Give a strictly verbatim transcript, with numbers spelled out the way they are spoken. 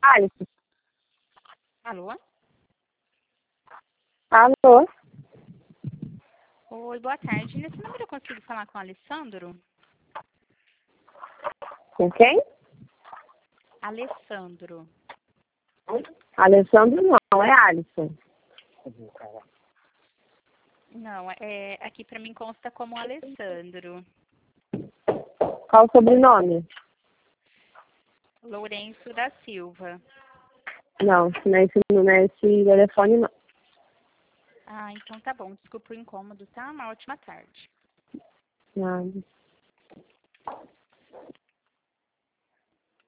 Alisson. Alô? Alô? Oi, boa tarde. Nesse número eu consigo falar com o Alessandro? Com quem? Alessandro. Alessandro não, é Alisson. Não, é, aqui pra mim consta como Alessandro. Qual o sobrenome? Lourenço da Silva. Não, não é esse, não é esse telefone, não. Ah, então tá bom. Desculpa o incômodo, tá? Uma ótima tarde. Nada.